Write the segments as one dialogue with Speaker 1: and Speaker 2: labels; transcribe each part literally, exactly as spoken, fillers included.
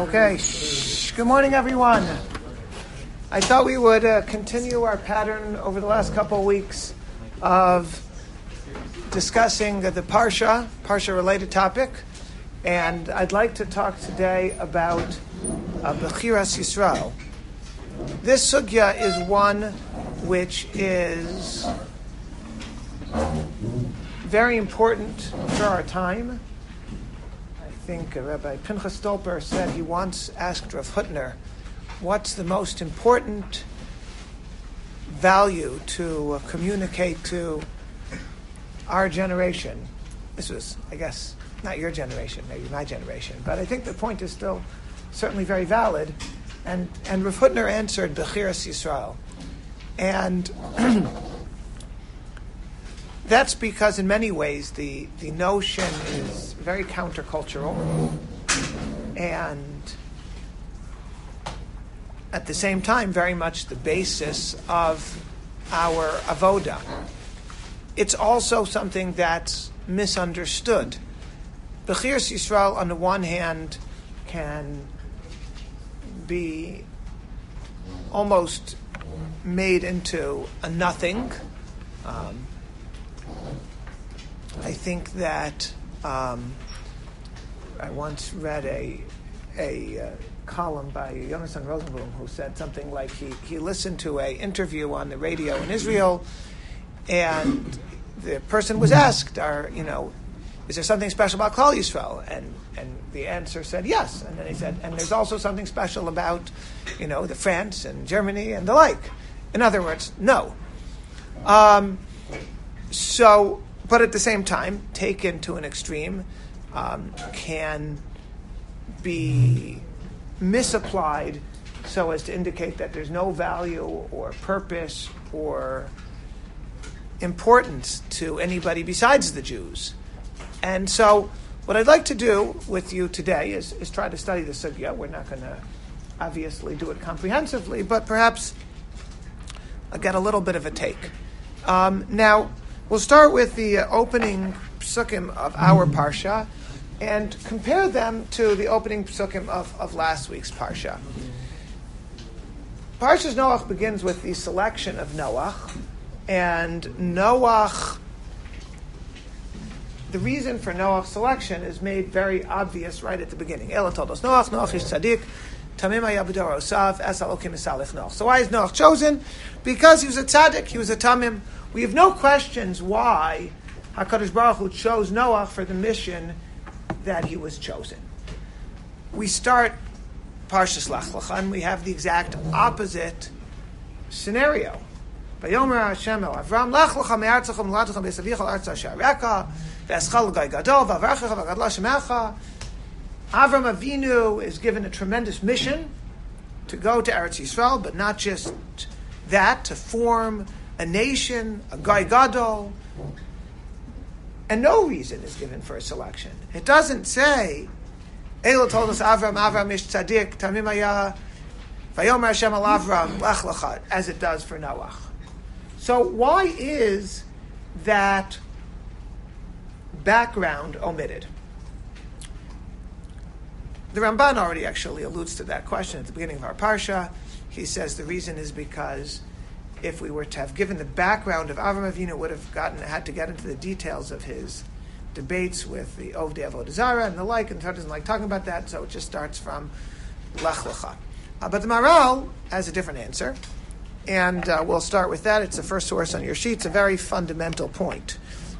Speaker 1: Okay, Shh. Good morning, everyone. I thought we would uh, continue our pattern over the last couple of weeks of discussing uh, the Parsha, Parsha-related topic, and I'd like to talk today about uh, Bechiras Yisrael. This sugya is one which is very important for our time. I think uh, Rabbi Pinchas Stolper said he once asked Rav Hutner, what's the most important value to uh, communicate to our generation? This was, I guess, not your generation, maybe my generation, but I think the point is still certainly very valid. And, and Rav Hutner answered, Bechiras Yisrael. And that's because in many ways the, the notion is very countercultural and at the same time very much the basis of our avoda. It's also something that's misunderstood. Bechiras Yisrael on the one hand can be almost made into a nothing. Um, I think that um, I once read a a uh, column by Yonasan Rosenblum who said something like he, he listened to an interview on the radio in Israel, and the person was asked, "Are you know, is there something special about Klal Yisrael?" And and the answer said yes. And then he said, "And there's also something special about, you know, the France and Germany and the like." In other words, no. Um, so. But at the same time, taken to an extreme, um, can be misapplied so as to indicate that there's no value or purpose or importance to anybody besides the Jews. And so what I'd like to do with you today is, is try to study the sugya. We're not going to obviously do it comprehensively, but perhaps I'll get a little bit of a take. Um, now, we'll start with the uh, opening psukim of our parsha and compare them to the opening psukim of, of last week's parsha. Parshas Noach begins with the selection of Noach, and Noach, the reason for Noach's selection is made very obvious right at the beginning. Ela told us Noach, Noach is tzaddik, tamim haya b'doro osav, es Elokim misalech Noach. So why is Noach chosen? Because he was a tzaddik, he was a tamim. We have no questions why HaKadosh Baruch Hu chose Noach for the mission that he was chosen. We start Parshas Lech Lecha, and we have the exact opposite scenario. Vayomer Hashem el Avram, Lech Lecha me'artzecha u'moladecha be'esavicha l'artz asher arecha, ve'eschal l'gai gadol, v'avarechecha v'gadla shemecha. Avram Avinu is given a tremendous mission to go to Eretz Yisrael, but not just that, to form a nation, a Gai Gadol, and no reason is given for a selection. It doesn't say, Ela told us Avram, Avram ish tzaddik, tamim haya, vayomer Hashem al Avram, lech lecha, as it does for Noach. So why is that background omitted? The Ramban already actually alludes to that question at the beginning of our parsha. He says the reason is because if we were to have given the background of Avram Avinu, would have gotten had to get into the details of his debates with the Ovdei Avodah Zarah and the like, and Torah doesn't like talking about that, so it just starts from Lech Lecha. Uh, but the Maharal has a different answer, and uh, we'll start with that. It's the first source on your sheet. It's a very fundamental point.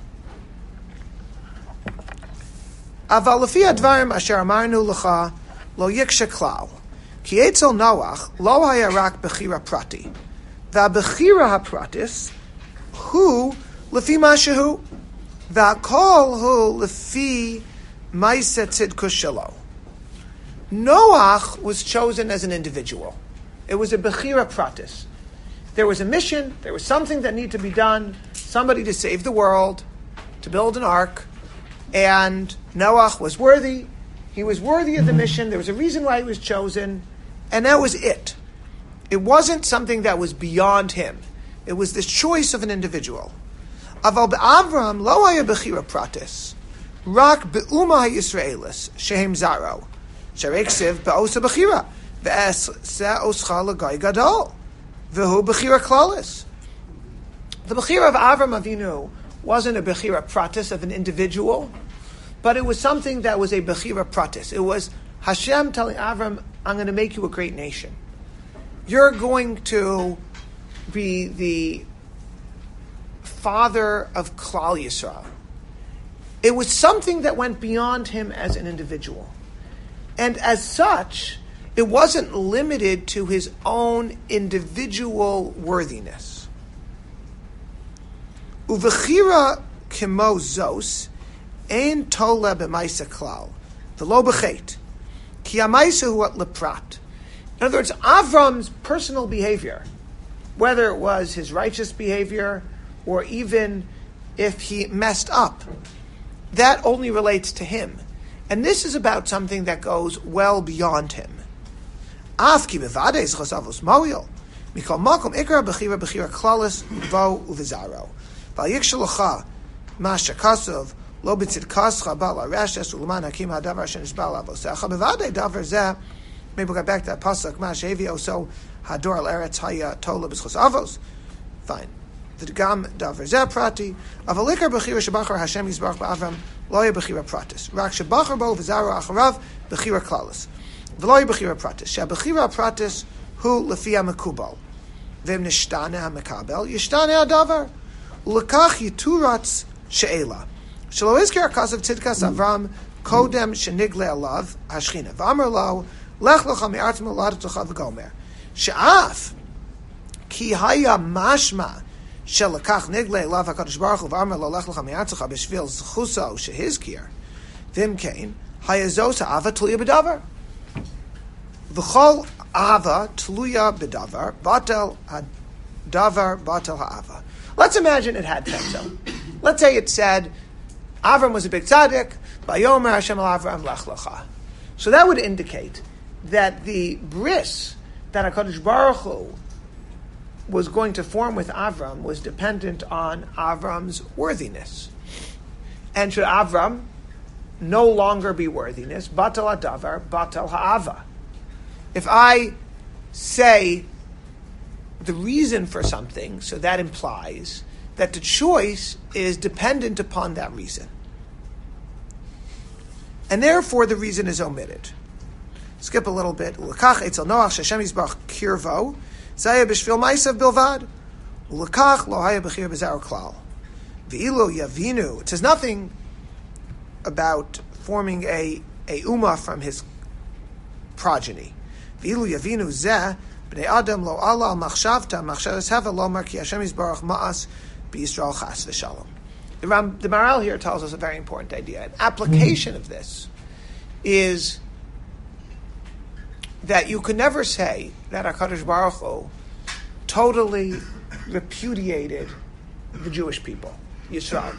Speaker 1: Aval lefi advarim asher amarnu lecha lo yikshe klal ki etzel Noach lo haya rak bechira prati. V'abechira hapratis, hu lefi mashehu, v'akol hu lefi ma'aseh tzidkus shelo. Noach was chosen as an individual. It was a bechira pratis. There was a mission, there was something that needed to be done, somebody to save the world, to build an ark, and Noach was worthy. He was worthy of the mission. There was a reason why he was chosen, and that was it. It wasn't something that was beyond him. It was this choice of an individual. Aval be'Avram lo haya bechira pratis, rak be'uma ha'Yisraelis shehem zaro, Shereksiv be'osa bechira ve'eseh oscha l'gai gadol v'hu bechira klalis. The bechira of Avram Avinu wasn't a bechira pratis of an individual, but it was something that was a bechira pratis. It was Hashem telling Avram, I'm going to make you a great nation. You're going to be the father of Klal Yisrael. It was something that went beyond him as an individual. And as such, it wasn't limited to his own individual worthiness. Uvechira kimo zos ein tola b'maisa klal v'lo b'chet ki ha'maisa hu leprat. In other words, Avram's personal behavior, whether it was his righteous behavior or even if he messed up, that only relates to him. And this is about something that goes well beyond him. Af ki bevade zchos avos moil mikol makom ikra bechira bechira klalis vo uvizaro val yikshalocha masha kasov lo b'tzid kascha bal areshes u'leman hakim hadavar shenis bal avosecha bevade davar zeh. Maybe we'll get back to that pasuk. Mash evio so hador al eretz haya tola b'schos avos. Fine. The gam davar zeh prati avalikar bechira shebachar Hashem yisbarach ba'avram loya bechira pratis. Rak shebachar bo v'zaro acharav bechira klalis. V'loya bechira pratis. Shebechira pratis hu lefia mekubal. V'im nishtane ha-mekabel yishtane ha-davar. Ulekach yituratz she'ela. Shelo izkir akasav tzidkas Avram kodem shenigle alav hashchina. V'amar lo lech lecha mi'artz mulad tocha v'gomer. She'af ki haya mashma shelakach nigle alav HaKadosh Baruch Hu v'amar lo lech lecha mi'artzecha b'shvil zchuso shehizkir. V'im kein haya zos ha'ava tluya b'davar. V'chol ava tluya b'davar batel ha'davar batel ha'ava. Let's imagine it had said so. Let's say it said Avram was a big tzaddik, Vayomer Hashem al Avram lech lecha. So that would indicate that the bris that HaKadosh Baruch Hu was going to form with Avram was dependent on Avram's worthiness. And should Avram no longer be worthiness, batel ha'davar, batel ha'ava. If I say the reason for something, so that implies that the choice is dependent upon that reason. And therefore the reason is omitted. Skip a little bit. Ulekach etzel Noach Hashem yisbarach kirvo zaya b'shvil ma'asav bilvad. Ulekach lo haya b'chir b'zar klal. V'ilu yavinu. It says nothing about forming a a ummah from his progeny. V'ilu yavinu zeh b'nei adam lo Allah machshavta machshavas hava lo mar ki Hashem yisbarach ma'as b'Yisrael chas v'shalom. The, Ram, the Maharal here tells us a very important idea. An application of this is that you could never say that HaKadosh Baruch Hu totally repudiated the Jewish people, Yisrael.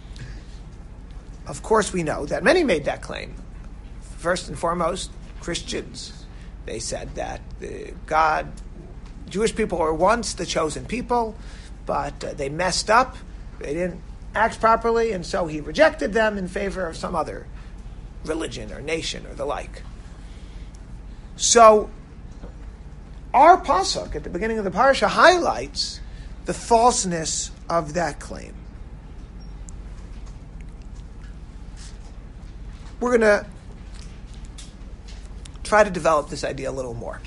Speaker 1: Of course, we know that many made that claim. First and foremost, Christians. They said that the God, Jewish people were once the chosen people, but uh, they messed up. They didn't act properly, and so he rejected them in favor of some other religion or nation or the like. So, our pasuk at the beginning of the parasha highlights the falseness of that claim. We're going to try to develop this idea a little more.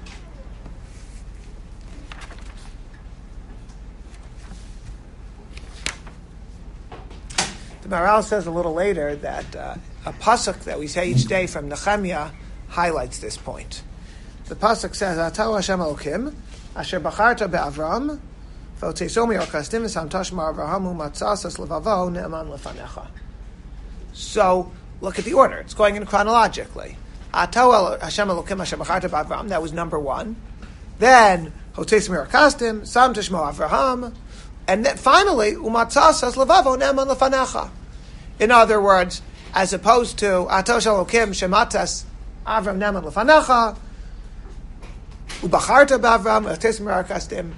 Speaker 1: The Maharal says a little later that uh, a pasuk that we say each day from Nehemiah highlights this point. The pasuk says, "Atau Hashem Elokim, asher bacharta be'Avram, v'otzeso mi'orkastim v'samtash ma'Avraham u'matzasas levavo ne'eman lefanecha." So, look at the order. It's going in chronologically. Atau Hashem Elokim, asher bacharta be'Avram, that was number one. Then, hotzeso mi'orkastim, samtash ma'Avraham, and then finally, u'matzasas levavo ne'eman lefanecha. In other words, as opposed to Atau Elokim, shematas Avram ne'eman lefanecha, Ubacharta b'Avram, Hotzeso mi'orkastim.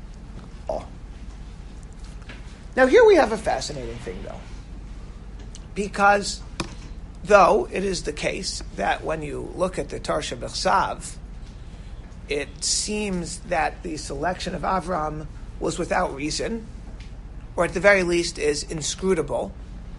Speaker 1: Oh. Now here we have a fascinating thing, though, because though it is the case that when you look at the Torah Shebechsav, it seems that the selection of Avram was without reason, or at the very least is inscrutable.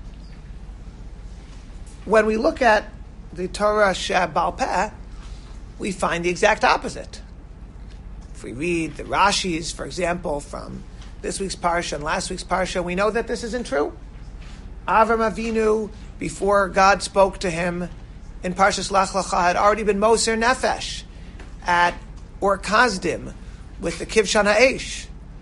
Speaker 1: When we look at the Torah Shebal Peh, we find the exact opposite. If we read the Rashis, for example, from this week's Parsha and last week's Parsha, we know that this isn't true. Avram Avinu, before God spoke to him in Parshas Lach Lecha, had already been Moser Nefesh at Or Kasdim with the Kivshan Ha'esh.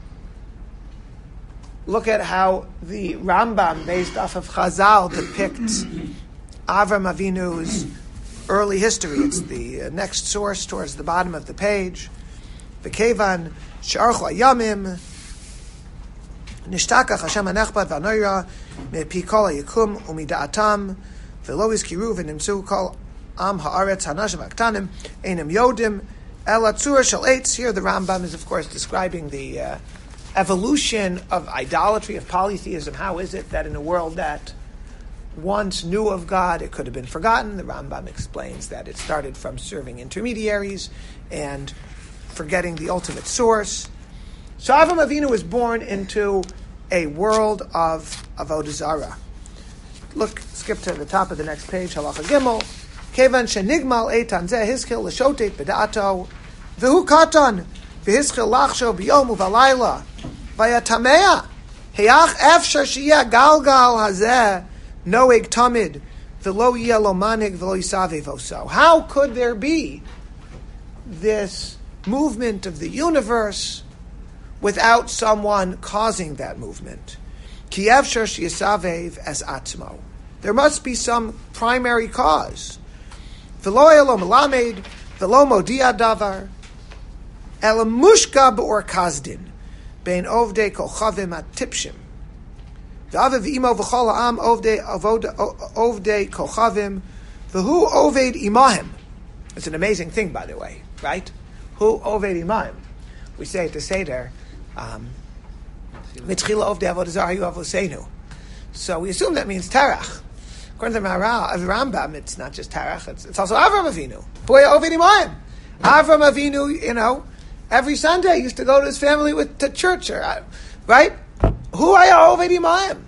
Speaker 1: Look at how the Rambam, based off of Chazal, depicts Avram Avinu's early history. It's the uh, next source towards the bottom of the page. V'kevan she'archu hayamim nishtakach Hashem hanechbad v'anoira me'pi kol hayikum u'mida'atam v'lo izkiru v'nimtzu kol am ha'aretz hanashim ha'ktanim einim yodim ela tzur shel eitz. Here the Rambam is, of course, describing the uh, evolution of idolatry, of polytheism. How is it that in a world that once knew of God, it could have been forgotten? The Rambam explains that it started from serving intermediaries and forgetting the ultimate source. So Avram Avinu was born into a world of Avodah Zarah. Look, skip to the top of the next page, Halacha Gimel. Kevan shenigmal eitan zeh hiskil l'shotet b'da'ato v'hu katan v'hiskil lachsho b'yom u'valayla v'yatamea he'ach efshar shiyah galgal hazeh noeg tamid v'lo yeh lo manig v'lo yisavev oso. How could there be this movement of the universe without someone causing that movement? Ki efshar sheyisavev es atzmo. There must be some primary cause. V'lo yeh lo melamed v'lo modia davar el mushka b'or kazdin bein ovdei kochavim atipshim v'aviv imo v'chol ha'am ovdei ovdei kochavim v'hu oved imahim. It's an amazing thing, by the way, right? Who oved imahim? We say at the Seder, um, mitchila ovdei avodah zarah hu avoseinu. So we assume that means Terach. According to the Rambam, it's not just Terach, it's, it's also Avram Avinu. Boy, oved imahim. Avram Avinu, you know, every Sunday used to go to his family with to church, or, right? Who are oved imahim?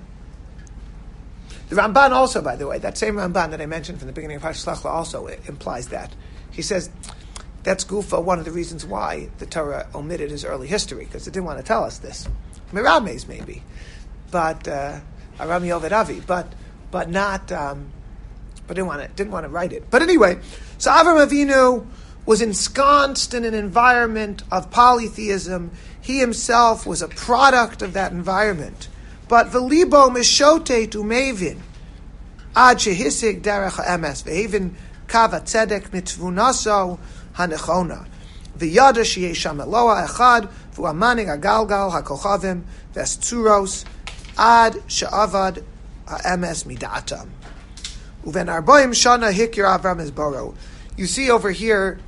Speaker 1: The Ramban also, by the way, that same Ramban that I mentioned from the beginning of Parshas Lach Lecha also implies that. He says that's Gufa, one of the reasons why the Torah omitted his early history, because it didn't want to tell us this. Mirames maybe, but uh, Arami Oved Avi, but but not, um, but didn't want to didn't want to write it. But anyway, so Avram Avinu was ensconced in an environment of polytheism. He himself was a product of that environment. But v'libo mishote tu mevin ad shehisig derech ha'emes v'hevin kav hatzedek mitvunaso hanechona v'yada sheyeh sham Eloah echad v'u'amanig hagalgal hakochavim v'estzuros ad she'avad ha'emes midatam uven arboim shana hikir Avram esboro. You see over here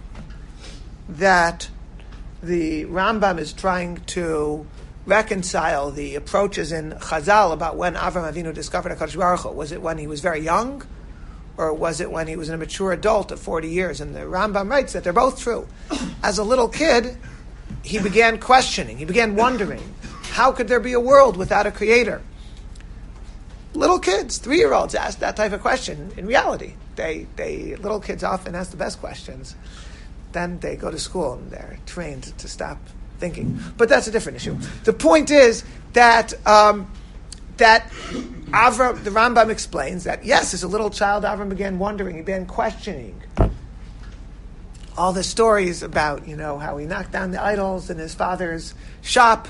Speaker 1: that the Rambam is trying to reconcile the approaches in Chazal about when Avram Avinu discovered HaKadosh Baruch Hu. Was it when he was very young, or was it when he was a mature adult of forty years? And the Rambam writes that they're both true. As a little kid, he began questioning, he began wondering, how could there be a world without a creator? Little kids, three-year-olds ask that type of question. In reality, they, they little kids often ask the best questions. Then they go to school and they're trained to stop thinking. But that's a different issue. The point is that um, that Avram, the Rambam explains that, yes, as a little child, Avram began wondering, he began questioning all the stories about, you know, how he knocked down the idols in his father's shop.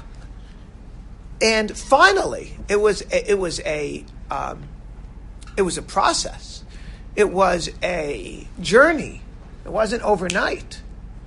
Speaker 1: And finally, it was it was a um, it was a process. It was a journey. It wasn't overnight.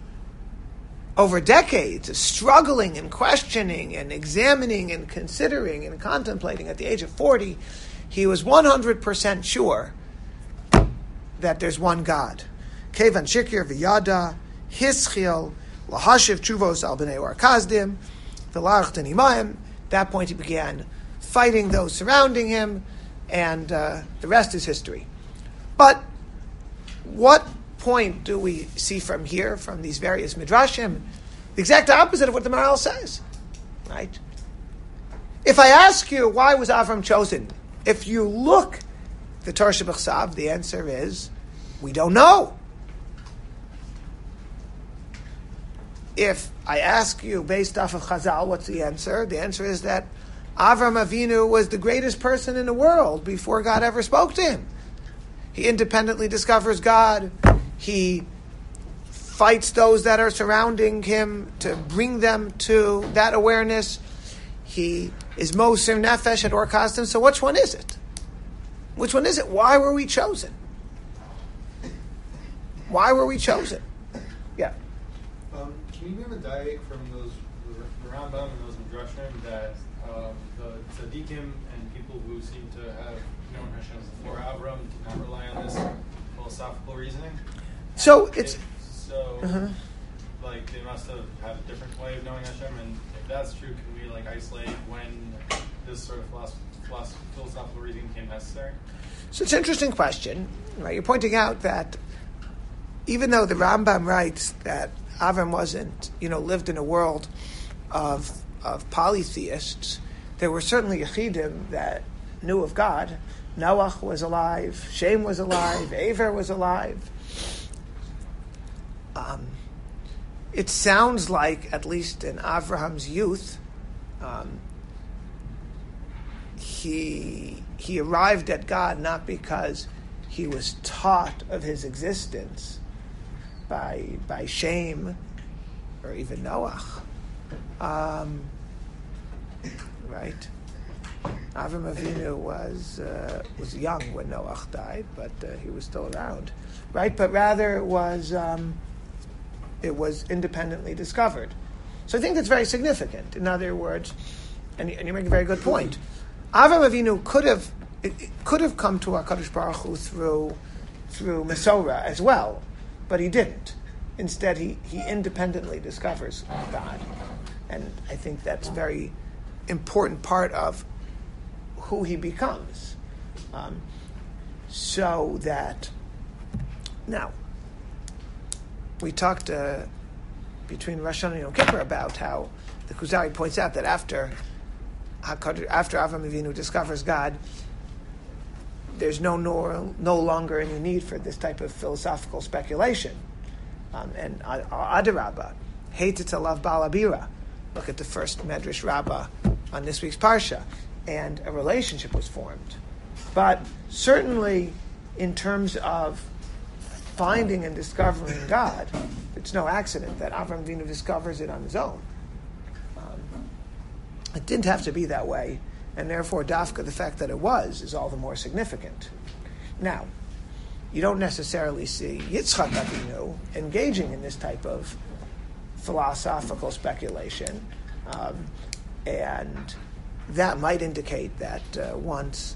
Speaker 1: Over decades of struggling and questioning and examining and considering and contemplating, at the age of forty, he was one hundred percent sure that there's one God. Kevan shikir v'yada hischil lahashiv chuvos al b'nei or kazdim v'larchten imayim. At that point, he began fighting those surrounding him. and uh, the rest is history. But what point do we see from here, from these various midrashim? The exact opposite of what the Maharal says, right? If I ask you, why was Avram chosen? If you look the Torah Shebechsav, the answer is, we don't know. If I ask you, based off of Chazal, what's the answer? The answer is that Avram Avinu was the greatest person in the world before God ever spoke to him. He independently discovers God. He fights those that are surrounding him to bring them to that awareness. He is Moser Nefesh at Or Kasdim. So which one is it? Which one is it? Why were we chosen? Why were we chosen? Yeah.
Speaker 2: Um, can you give a diet from those the Rambam and those Midrashim that um, the tzaddikim and people who seem to have known Hashem before Avram did not rely on this philosophical reasoning?
Speaker 1: So it's
Speaker 2: if, so
Speaker 1: uh-huh.
Speaker 2: like they must have had a different way of knowing Hashem, and if that's true, can we like isolate when this sort of philosoph- philosoph- philosophical reasoning became necessary?
Speaker 1: So it's an interesting question, right? You're pointing out that even though the Rambam writes that Avram wasn't, you know, lived in a world of of polytheists, there were certainly Yechidim that knew of God. Noach was alive, Shem was alive, Aver was alive. Um, it sounds like, at least in Avraham's youth, um, he he arrived at God not because he was taught of his existence by by Shem or even Noach. Um, right? Avram Avinu was uh, was young when Noach died, but uh, he was still around, right? But rather it was um, it was independently discovered. So I think that's very significant. In other words, and you, and you make a very good point. Avram Avinu could have it, it could have come to HaKadosh Baruch Hu through through Mesorah as well, but he didn't. Instead, he, he independently discovers God, and I think that's a very important part of who he becomes. Um, so that now we talked uh, between Rosh Hashanah and Yom Kippur about how the Kuzari points out that after after Avram Avinu discovers God, there's no no, no longer any need for this type of philosophical speculation. Um, and Adarabba, hated to love Balabira. Look at the first Medrash Rabbah on this week's Parsha, and a relationship was formed. But certainly, in terms of finding and discovering God, it's no accident that Avram Avinu discovers it on his own. Um, it didn't have to be that way, and therefore, Dafka, the fact that it was, is all the more significant. Now, you don't necessarily see Yitzchak Avinu engaging in this type of philosophical speculation, um, and that might indicate that uh, once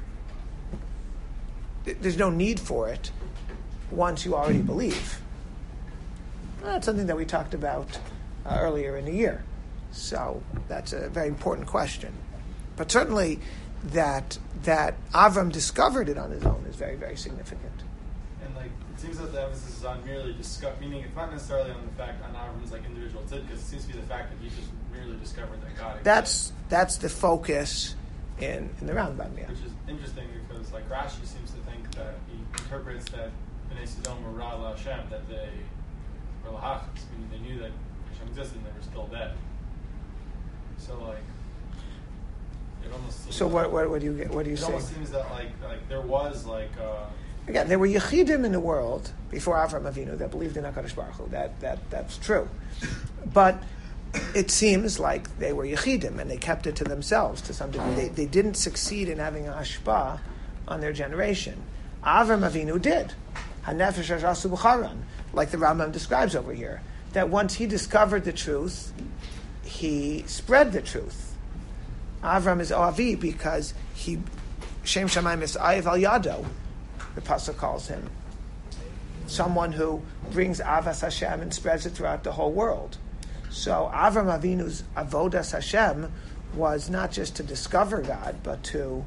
Speaker 1: th- there's no need for it once you already believe. That's something that we talked about uh, earlier in the year. So that's a very important question. But certainly that that Avram discovered it on his own is very, very significant.
Speaker 2: And like it seems that the emphasis is on merely discover, meaning it's not necessarily on the fact on Avram's like individual tzid, because it seems to be the fact that he just merely discovered that God exists.
Speaker 1: That's that's the focus in, in the Rambam, yeah.
Speaker 2: Which is interesting because like Rashi seems to think that he interprets that Bnei Sodom were Ra La Hashem, that they were Lahachas, meaning they knew that Hashem existed and they were still dead. So like it almost seems
Speaker 1: So what,
Speaker 2: like,
Speaker 1: what what do you get? What do you
Speaker 2: it
Speaker 1: say?
Speaker 2: almost seems that like like there was like uh,
Speaker 1: Again, there were Yechidim in the world before Avram Avinu that believed in HaKadosh Baruch Hu. That that that's true, but it seems like they were Yechidim and they kept it to themselves to some degree. They they didn't succeed in having a hashpah on their generation. Avram Avinu did. Hanefesh Hashasu B'charan, like the Rambam describes over here, that once he discovered the truth, he spread the truth. Avram is Oavi because he, Shem Shamayim is Ayev Al Yado, the Pasuk calls him. Someone who brings Avas Hashem and spreads it throughout the whole world. So Avram Avinu's Avodas Hashem was not just to discover God, but to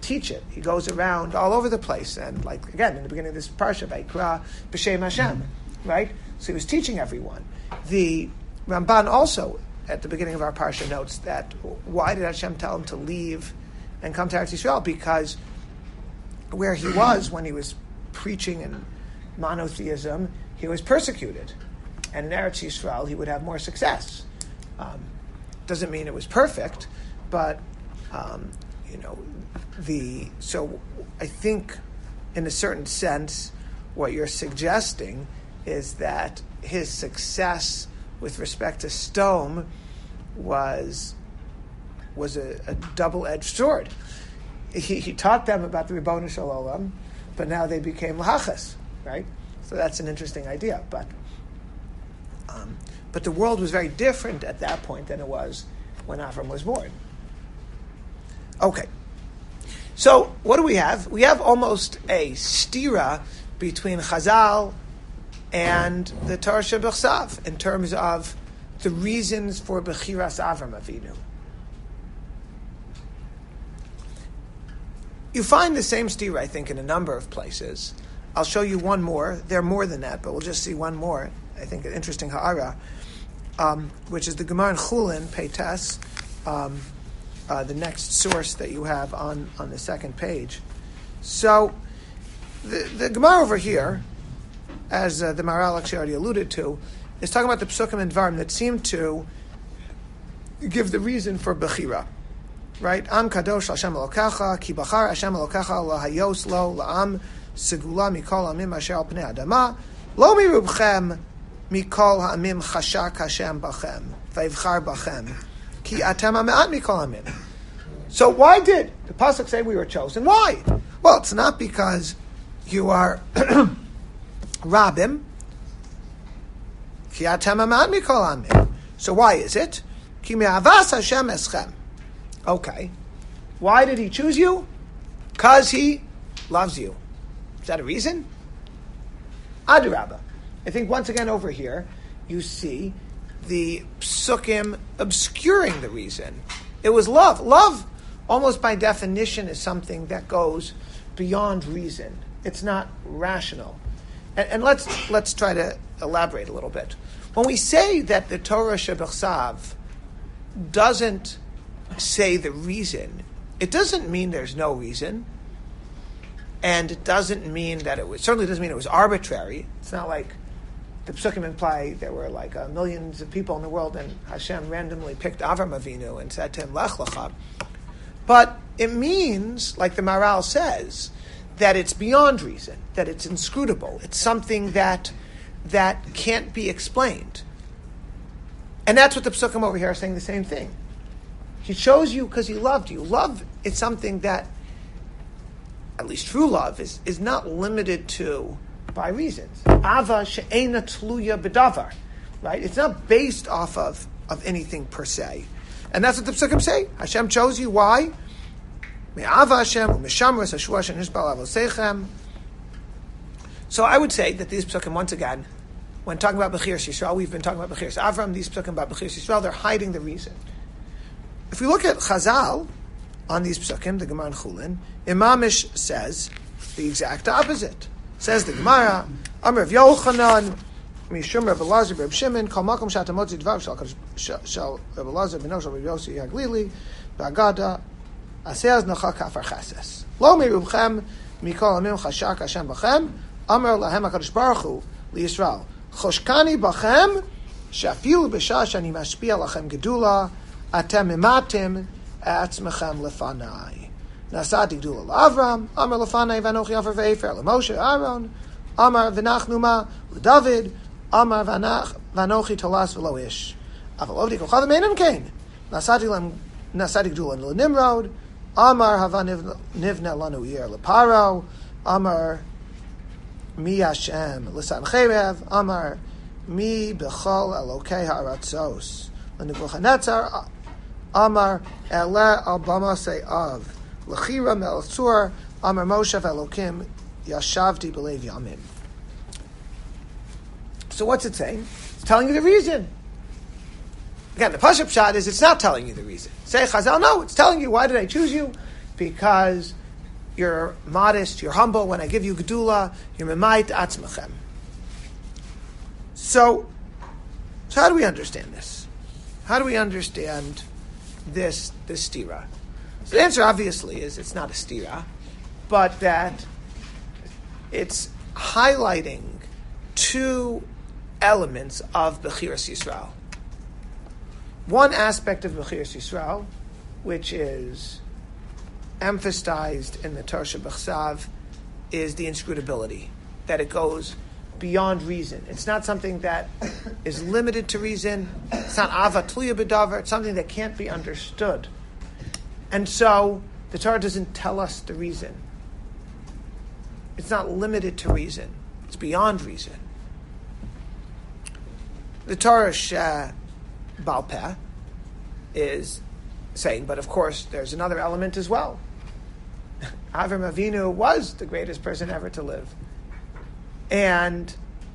Speaker 1: teach it. He goes around all over the place, and like again in the beginning of this parsha, Vayikra b'Shem Hashem, right? So he was teaching everyone. The Ramban also at the beginning of our parsha notes that why did Hashem tell him to leave and come to Eretz Yisrael? Because where he was when he was preaching in monotheism, he was persecuted, and in Eretz Yisrael he would have more success. Um, doesn't mean it was perfect, but um, you know, the so I think in a certain sense, what you're suggesting is that his success with respect to Stone was was a, a double-edged sword. He, he taught them about the Ribono Shel Olam, but now they became lahachas, right? So that's an interesting idea. But um, but the world was very different at that point than it was when Avram was born. Okay. So what do we have? We have almost a stira between Chazal and the Torah Shebechsav in terms of the reasons for Bechiras Avram Avinu. You find the same stira, I think, in a number of places. I'll show you one more. There are more than that, but we'll just see one more. I think an interesting ha'ara, um, which is the Gemara in Chulin, Peites, um, uh, the next source that you have on, on the second page. So the, the Gemara over here, as uh, the Maharal actually already alluded to, is talking about the Psukim and Dvarim that seem to give the reason for Bechira. Right? Am kadosh Hashem Elokecha, ki bachar Hashem Elokecha lahayos lo la'am segula mikol amim asher al pnei adama, lo mirubchem mikol ha'amim chashak Hashem bachem, vayivchar bachem, ki atem ha'me'at mikol amim. So why did the pasuk say we were chosen? Why? Well, it's not because you are rabim, ki atem ha'me'at mikol amim. So why is it? Ki me'avas Hashem eschem. Okay. Why did he choose you? Because he loves you. Is that a reason? Adarabba. I think once again over here, you see the psukim obscuring the reason. It was love. Love, almost by definition, is something that goes beyond reason. It's not rational. And, and let's let's try to elaborate a little bit. When we say that the Torah Shebechsav doesn't say the reason, it doesn't mean there's no reason, and it doesn't mean that it was, certainly doesn't mean it was arbitrary. It's not like the Psukim imply there were like uh, millions of people in the world and Hashem randomly picked Avram Avinu and said to him, Lech Lecha. But it means, like the Maharal says, that it's beyond reason, that it's inscrutable. It's something that that can't be explained. And that's what the Psukim over here are saying the same thing. He chose you because he loved you. Love is something that, at least true love, is, is not limited to by reasons. Ava she'ena tluya b'davar, right? It's not based off of, of anything per se. And that's what the Psukim say. Hashem chose you. Why? Me'ava Hashem u'mishamras hashua shenishbal avosechem. So I would say that these Psukim, once again, when talking about Bechiras Yisrael, we've been talking about Bechiras Avram, these Psukim about Bechiras Yisrael, they're hiding the reason. If we look at Chazal on these psukim, the Gemara in Chulin, Imamish says the exact opposite. Says the Gemara, Amr of Yochanan, Mishum Reb Elazar Reb Shimon, Kol Makom Shatamotzi Dvav Shal Reb Elazar Beno Shal Reb Yossi Haglili, Ba'agada Asez Nacha Kafar Chases. Lo Mirubchem Mikol Amim Chashak Hashem Bachem, Amr Lahem HaKadosh Baruch Hu LiYisrael, Choshkani Bachem, Shafilu B'Shah Shani Mashpia Lachem Gedula, Atem imatim atzmechem lefanai. Nasati gdula l'Avram, Amar lefanai v'anochi afer v'efer, l'Moshe Aaron, Amar v'nachnu ma l'David, Amar v'anochi tolas v'lo ish. Aval ovdi kolchav meinim kain. Nasati lem nasati gdula l'Nimrod, Amar hava nivna lanu yer l'Paro, Amar mi Hashem l'San Cherev, Amar mi b'chol elokei ha'aratzos. L'Nebuchadnezzar Amar Ele al Bama Se'av L'Chira Melchur Amar Moshe Elokim Yashavti B'Lev Yamim. So what's it saying? It's telling you the reason. Again, the Pashup shot is it's not telling you the reason. Say Chazal, no, it's telling you why did I choose you? Because you're modest, you're humble. When I give you gedula, you're memait atzmachem. So, so how do we understand this? How do we understand this this stira? So the answer obviously is it's not a stira, but that it's highlighting two elements of Bechiras Yisrael. One aspect of Bechiras Yisrael, which is emphasized in the Torah Shebechsav, is the inscrutability, that it goes beyond reason. It's not something that is limited to reason. It's not ava tluya b'davar. It's something that can't be understood. And so the Torah doesn't tell us the reason. It's not limited to reason. It's beyond reason. The Torah Sheh Baal Peh is saying, but of course there's another element as well. Avram Avinu was the greatest person ever to live. And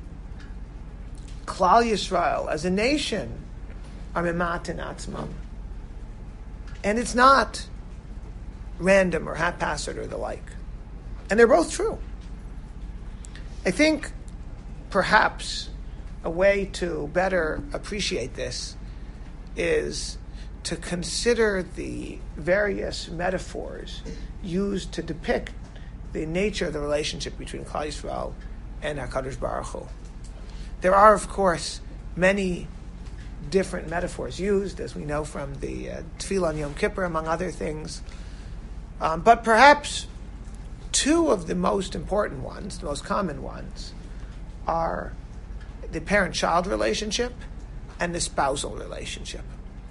Speaker 1: Klal Yisrael, as a nation, are memat in atzmam. And it's not random or haphazard or the like. And they're both true. I think perhaps a way to better appreciate this is to consider the various metaphors used to depict the nature of the relationship between Klal Yisrael and HaKadosh Baruch Hu. There are, of course, many different metaphors used, as we know from the uh, Tefillah on Yom Kippur, among other things. Um, but perhaps two of the most important ones, the most common ones, are the parent-child relationship and the spousal relationship.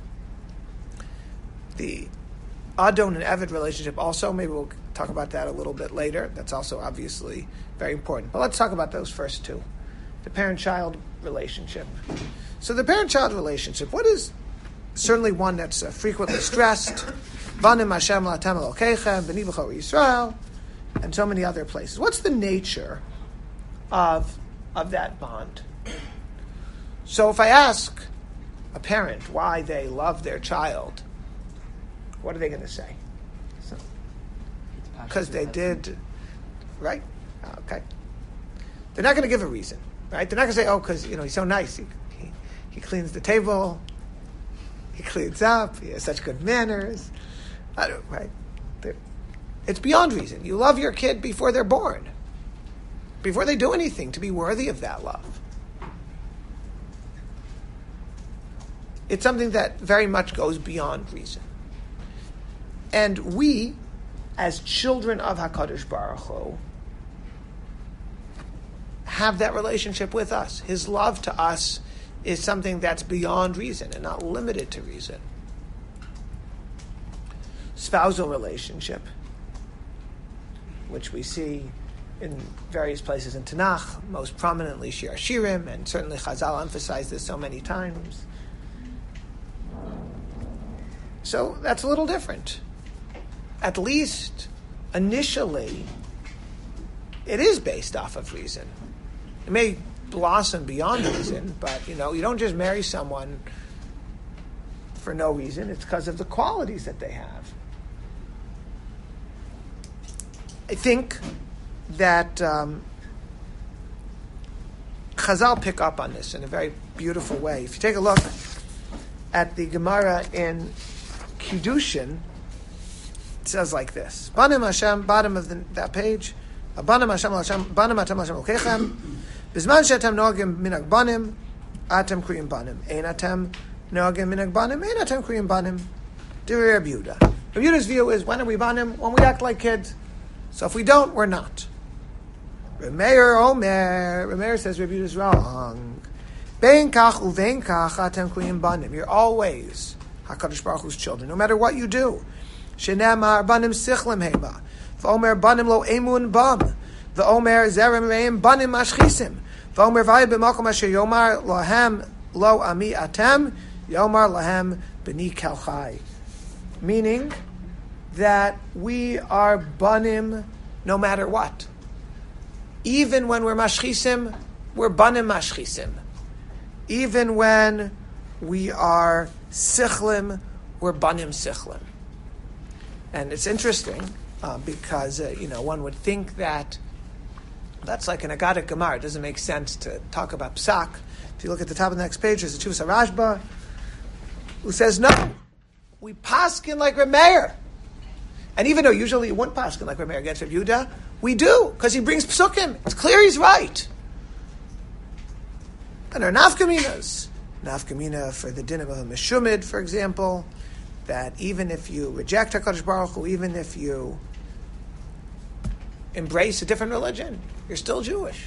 Speaker 1: The Adon and Eved relationship also, maybe we'll talk about that a little bit later. That's also obviously very important. But let's talk about those first two. The parent-child relationship. So the parent-child relationship, what is certainly one that's uh, frequently stressed, Vanim Hashem La'atem Elokeichem, B'ni B'chor Yisrael, and so many other places. What's the nature of, of that bond? So if I ask a parent why they love their child, what are they going to say? Because they did, right? Okay. They're not going to give a reason, right? They're not going to say, oh, because, you know, he's so nice. He, he, he cleans the table. He cleans up. He has such good manners. I don't, right? They're, it's beyond reason. You love your kid before they're born, before they do anything to be worthy of that love. It's something that very much goes beyond reason. And we, as children of HaKadosh Baruch Hu, have that relationship with us. His love to us is something that's beyond reason and not limited to reason. Spousal relationship, which we see in various places in Tanakh, most prominently Shir Hashirim, and certainly Chazal emphasized this so many times. So that's a little different. At least initially, it is based off of reason. It may blossom beyond reason, but you know, you don't just marry someone for no reason. It's because of the qualities that they have. I think that um, Chazal pick up on this in a very beautiful way. If you take a look at the Gemara in Kiddushin, it says like this: Banim Hashem, bottom of the, that page. Banim Hashem, Hashem, Banim Hashem, Hashem Lokechem. Bizman shetem noagim minag banim, atem kriyim banim. Ein atem noagim minag banim, ein atem kriyim banim. Divrei Rabbi Yehuda. Rabbi Yehuda's view is, when are we banim? When we act like kids. So if we don't, we're not. Remeir Omer. Remeir says Rabbi Yehuda's wrong. Bein kach uvein kach atem kriyim banim. You're always HaKadosh Baruch Hu's children, no matter what you do. Shenemar banim sichlim hema. V'omer banim lo emun bam. V'omer zerem reim banim mashchisim. V'omer v'ay b'makom asher yomar lahem lo ami atem. Yomar lahem b'ni kalchai. Meaning that we are banim no matter what. Even when we're mashchisim, we're banim mashchisim. Even when we are sichlim, we're banim sichlim. And it's interesting uh, because uh, you know one would think that that's like an Agadic Gemara. It doesn't make sense to talk about psak. If you look at the top of the next page, there's a Chuvas Rashba who says no, we paskin like Reb Meir. And even though usually you wouldn't paskin like Reb Meir against Reb Yehuda, we do because he brings psukim. It's clear he's right. And there are nafkaminas. Nafkamina for the din of a meshumid, for example, that even if you reject HaKadosh Baruch Hu, even if you embrace a different religion, you're still Jewish.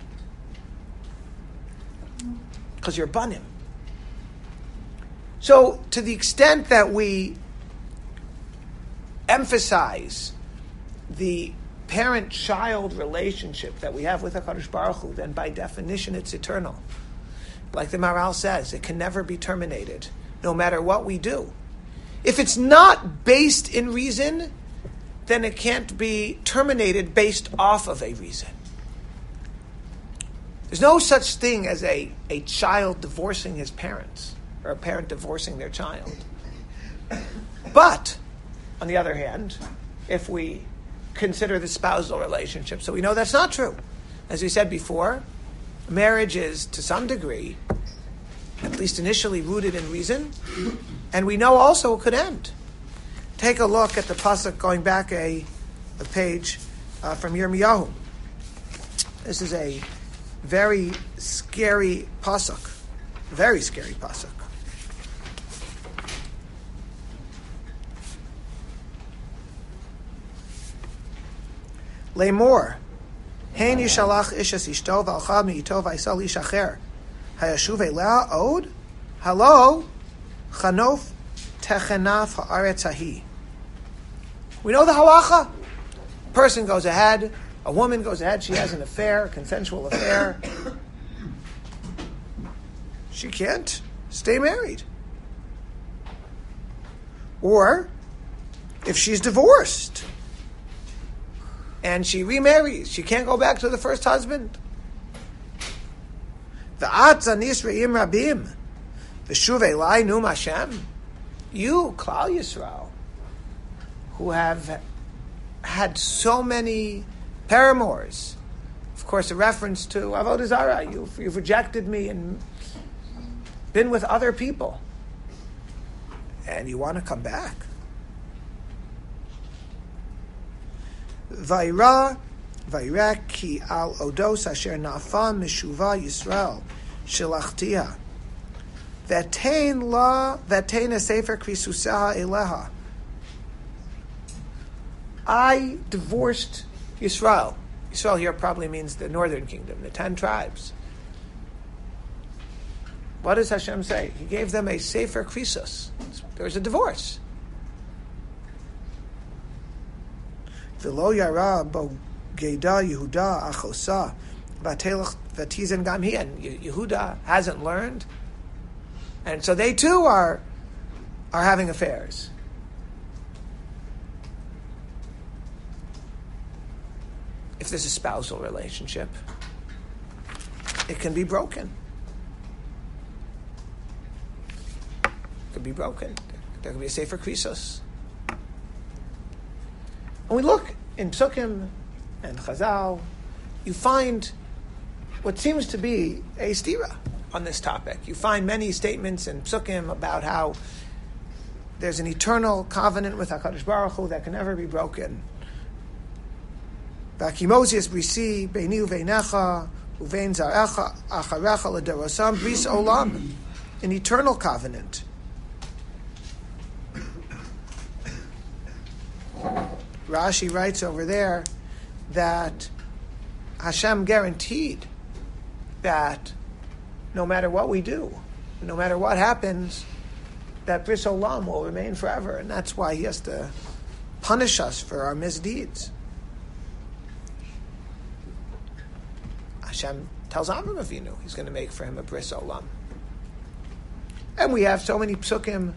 Speaker 1: Because you're banim. So, to the extent that we emphasize the parent-child relationship that we have with HaKadosh Baruch Hu, then by definition it's eternal. Like the Maharal says, it can never be terminated, no matter what we do. If it's not based in reason, then it can't be terminated based off of a reason. There's no such thing as a, a child divorcing his parents, or a parent divorcing their child. But, on the other hand, if we consider the spousal relationship, so we know that's not true. As we said before, marriage is, to some degree, at least initially rooted in reason, and we know also it could end. Take a look at the pasuk going back a, a page uh, from Yirmiyahu. This is a very scary pasuk, very scary pasuk. Lemor. Hein yishalach ishes ishto v'alcha mi'ito v'aisal ish acher. Hayashuv elea od? Hello? Chanof techenaf ha'aretz hahi. We know the halacha. A person goes ahead, a woman goes ahead, she has an affair, a consensual affair. She can't stay married. Or, if she's divorced, and she remarries, she can't go back to the first husband. V'at zanis re'im rabim, v'shuv elai num Hashem. You, Klal Yisrael, who have had so many paramours, of course, a reference to Avodah Zarah. You've, you've rejected me and been with other people, and you want to come back. Vaira, vaira ki al odos asher nafam mishuva Yisrael shelachtia. Vatein la vatein a sefer krisusaha eleha. I divorced Yisrael. Yisrael here probably means the northern kingdom, the ten tribes. What does Hashem say? He gave them a sefer krisus. There was a divorce. V'lo yara bo geda Yehuda achosa v'atelach v'tizen gam hi. And Yehuda hasn't learned, and so they too are are having affairs. If there's a spousal relationship, it can be broken. It could be broken. There could be a sefer krisos. When we look in Psukim and Chazal, you find what seems to be a stira on this topic. You find many statements in Psukim about how there's an eternal covenant with HaKadosh Baruch Hu that can never be broken. V'akimosius brisi beini uveinecha uvein zarecha acharecha l'derosam bris olam, an eternal covenant. Rashi writes over there that Hashem guaranteed that no matter what we do, no matter what happens, that Bris Olam will remain forever, and that's why He has to punish us for our misdeeds. Hashem tells Avram Avinu He's going to make for him a Bris Olam. And we have so many psukim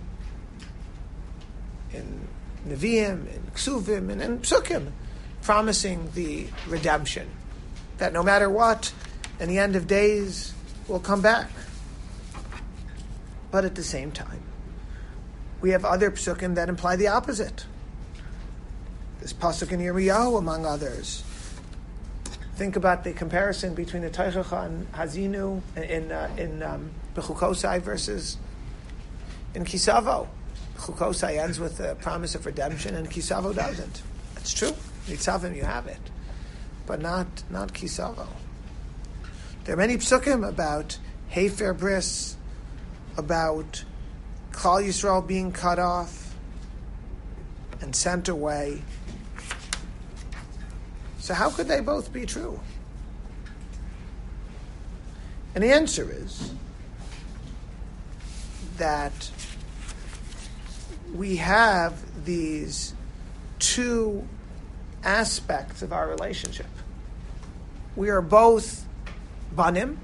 Speaker 1: in Nevi'im, in Ksuvim, and in Psukim, promising the redemption. That no matter what, in the end of days, we'll come back. But at the same time, we have other Psukim that imply the opposite. This pasuk in Yirmiyahu, among others. Think about the comparison between the Teichacha and Hazinu in uh, in um, Bechukosai versus in Kisavo. Bechukosai ends with the promise of redemption, and Kisavo doesn't. That's true. Nitzavim, you have it, but not not Kisavo. There are many psukim about Hefer Bris, about Klal Yisrael being cut off and sent away. So how could they both be true? And the answer is that we have these two aspects of our relationship. We are both banim,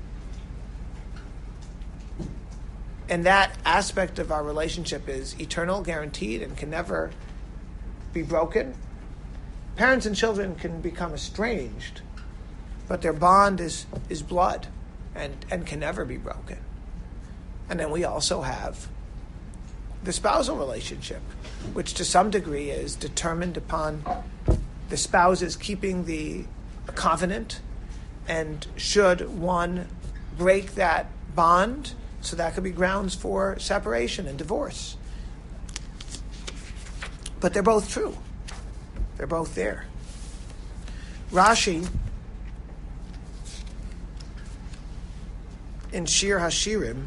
Speaker 1: and that aspect of our relationship is eternal, guaranteed, and can never be broken. Parents and children can become estranged, but their bond is, is blood and, and can never be broken. And then we also have the spousal relationship, which to some degree is determined upon the spouses keeping the covenant, and should one break that bond, so that could be grounds for separation and divorce. But they're both true. They're both there. Rashi, in Shir Hashirim,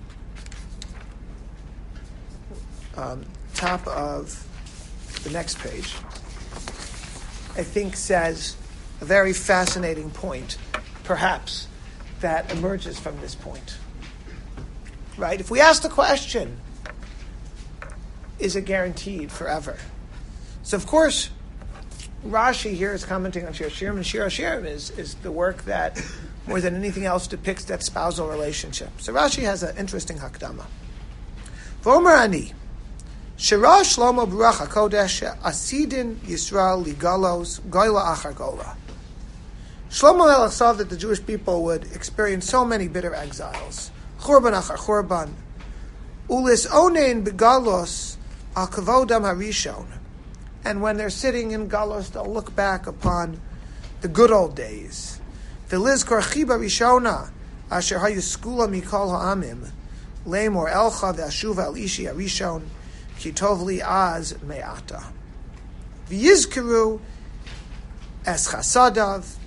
Speaker 1: um, top of the next page, I think says a very fascinating point, perhaps, that emerges from this point. Right? If we ask the question, is it guaranteed forever? So, of course, Rashi here is commenting on Shir Hashirim, and Shir Hashirim is, is the work that, more than anything else, depicts that spousal relationship. So Rashi has an interesting hakdama. V'omer ani, Shira Shlomo Baruch HaKodesh Asidin Yisrael Ligalos Goyla Achar Gola. Shlomo Melech saw that the Jewish people would experience so many bitter exiles. Churban Achar Churban. Ulis Onein Begalos Al Kavodam Harishon. And when they're sitting in Galos, they'll look back upon the good old days. V'lizkor Chiba Rishona Asher Hayu Skula Mikol Ha'amim Lemor Elcha V'ashuva El Ishi Harishon Ki Tov Li Az Me'ata. V'yizkeru Es Chasadav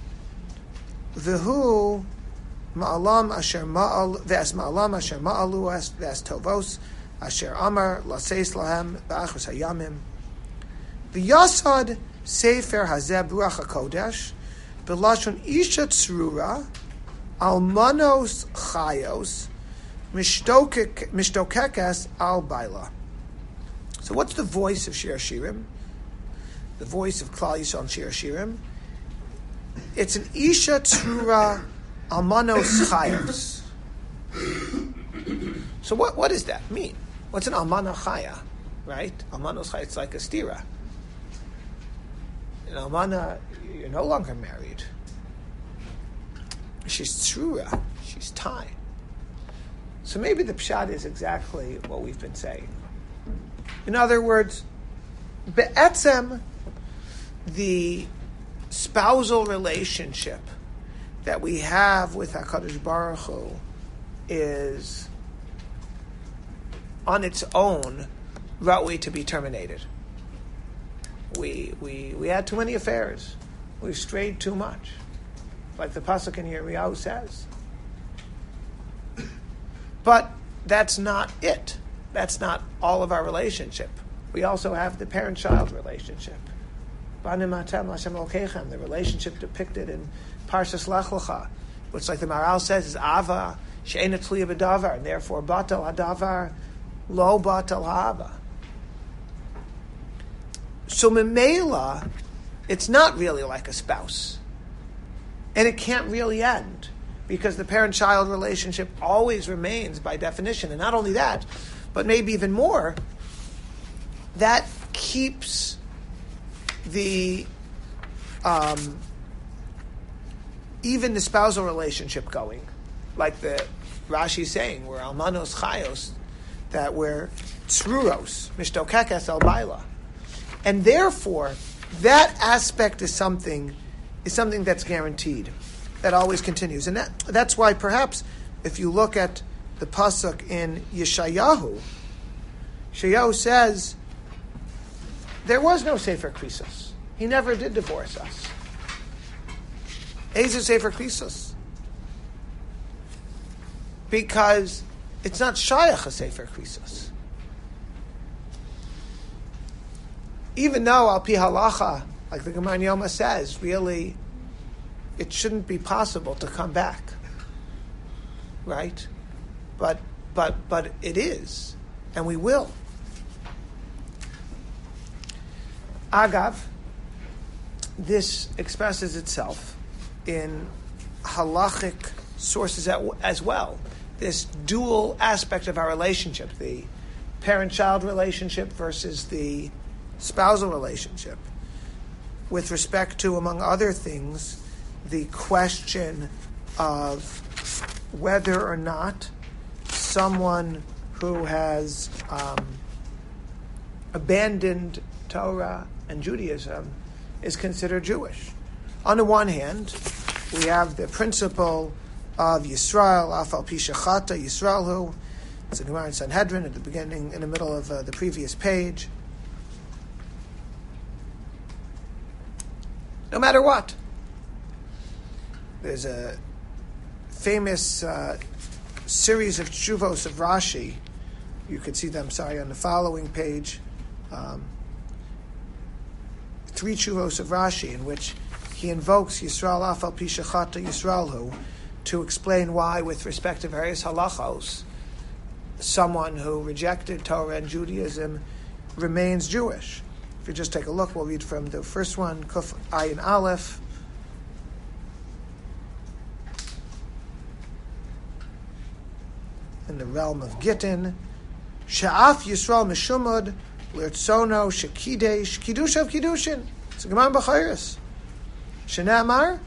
Speaker 1: V'hu Ma'alam Asher Ma'al V'es Ma'alam Asher Ma'alu Es V'es Tovos Asher Amar Laseis Lahem Ba'achos Hayamim V'yasad Sefer Hazeh Baruch HaKodesh B'lashon Isha Tzrura Almanos Chayos Mishtokekas Al Baila. So what's the voice of Shir Hashirim? The voice of Klal Yisrael and Shir Hashirim? It's an Isha Tzrura Almanos Chayos. So what, what does that mean? What's an Almana Chaya? Right? Almanos Chaya, it's like a stira. In Almana, you're no longer married. She's Tzrura. She's tied. So maybe the pshat is exactly what we've been saying. In other words, be'etzem, the spousal relationship that we have with HaKadosh Baruch Hu is on its own ra'ui to be terminated. We we we had too many affairs. We strayed too much, like the pasuk in Yirmiyahu says. But that's not it. That's not all of our relationship. We also have the parent-child relationship. Banim atem l'Hashem Elokechem, the relationship depicted in Parshas Lech Lecha, which, like the Maral says, is Ava she'ena tluya b'davar, and therefore batal hadavar lo batal ha'ava. So memela, it's not really like a spouse, and it can't really end, because the parent-child relationship always remains by definition. And not only that, but maybe even more, that keeps the um, even the spousal relationship going. Like the Rashi is saying, we're almanos chayos, that we're tzruros, mishtokekes el baila. And therefore, that aspect is something is something that's guaranteed, that always continues. And that, that's why perhaps if you look at the pasuk in Yeshayahu, Yeshayahu says there was no Sefer Krisos. He never did divorce us. Ezer Sefer Krisos. Because it's not Shayach a Sefer Krisos. Even though Al Pi Halacha, like the Gemara in Yoma says, really, it shouldn't be possible to come back, right? But but but it is, and we will. Agav, this expresses itself in halachic sources as well. This dual aspect of our relationship, the parent-child relationship versus the spousal relationship, with respect to, among other things, the question of whether or not someone who has um, abandoned Torah and Judaism is considered Jewish. On the one hand, we have the principle of Yisrael, Afal Pishachata, Yisrael who, it's a Gemara in Sanhedrin at the beginning, in the middle of uh, the previous page. No matter what. There's a famous uh, series of tshuvos of Rashi. You could see them, sorry, on the following page. Um, three tshuvos of Rashi in which he invokes Yisrael Afal Pishachata Yisraelhu to explain why, with respect to various halachos, someone who rejected Torah and Judaism remains Jewish. If you just take a look, we'll read from the first one, Kuf Ayin Aleph. In the realm of Gittin, Sha'af Yisrael Meshumad L'Irtzono Shekidesh Kiddush of Kiddushin. It's a Gemara B'chayris. Shenamar